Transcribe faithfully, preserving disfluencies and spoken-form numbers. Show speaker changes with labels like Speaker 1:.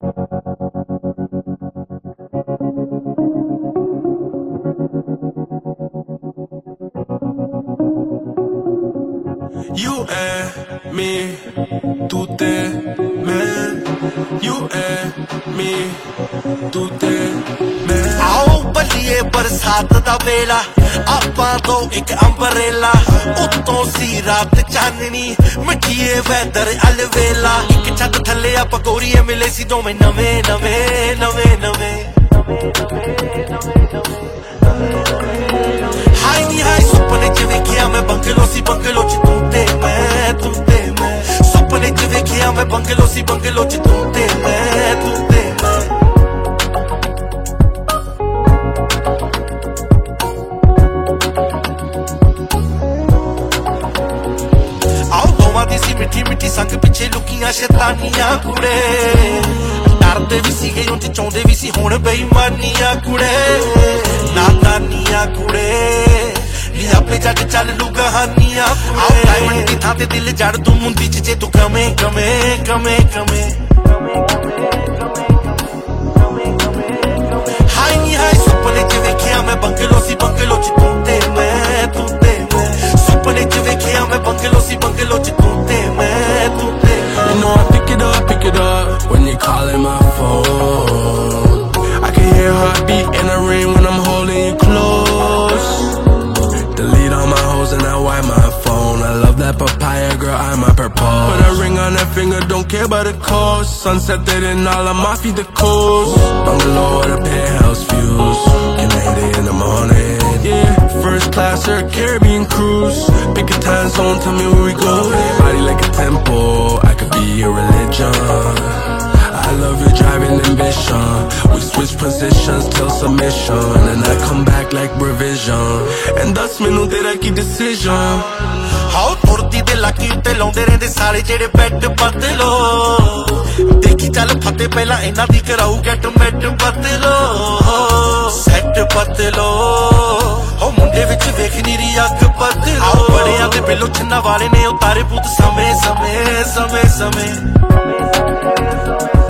Speaker 1: You and me, tu te मैं, you and me, tu te मैं। आओ बलिए बरसात दा वेला, आपां तो एक अंबरेला, उत्तों सी रात चाननी, मिठिए वैदर अलवेला, एक छत थल्ले आप गोरीए मिले सी दोवें नवे नवे नवे नवे हाय नी हाय सुपने च वेखिया मैं बंगलो सी बंगलो च तू ते मैं तू ते मैं सुपने च वेखिया मैं बंगलो सी बंगलो च तू ते मैं तू ते मैं आओ दोवां दी सी मिठी मिठी संग पिछे लुकियां शैतानियां कुड़े डरदे भी सीगे उंज चाहुंदे भी सी हुण बेईमानियां कुड़े नादानियां कुड़े नी आपे जग चल लू कहानियां आओ डायमंड दी थां ते दिल जड़ तू मुंदी च जे तू कमे कमे कमे कमे हाय नी हाय सुपने च वेखिया मैं बंगलो सी बंगलो च तू ते मैं तू ते मैं सुपने च वेखिया मैं बंगलो सी बंगलो च तू ते मैं तू ते
Speaker 2: You know I pick it up, pick it up when you're calling my phone. I can hear heartbeat in the rain when I'm holding you close. Delete all my hoes and I wipe my phone. I love that papaya, girl, I might propose. Put a ring on that finger, don't care about the cost. Sunset it in all of my feet, the coast. Bungalow or the penthouse views. Can I hit it in the morning? Yeah, first class or a Caribbean cruise. Pick a time zone, tell me where we go. Body like a temple, I could be your religion. I love your driving ambition. We switch positions till submission, and I come back like revision. And that's me no tera ki decision.
Speaker 1: हाओ तुरदी दे Laki उत्ते लाउंदे रहिंदे सारे जेड़े bat बदलो देखी चल फते पहला इन्हां दी कराऊ गैट मैट बदलो सैट बदलो हो मुंडे विच वेख नीरी अग बदलो आओ बड़ियां दे बिलो छिन्ना वाले ने उतारे पुत समय समय समय समय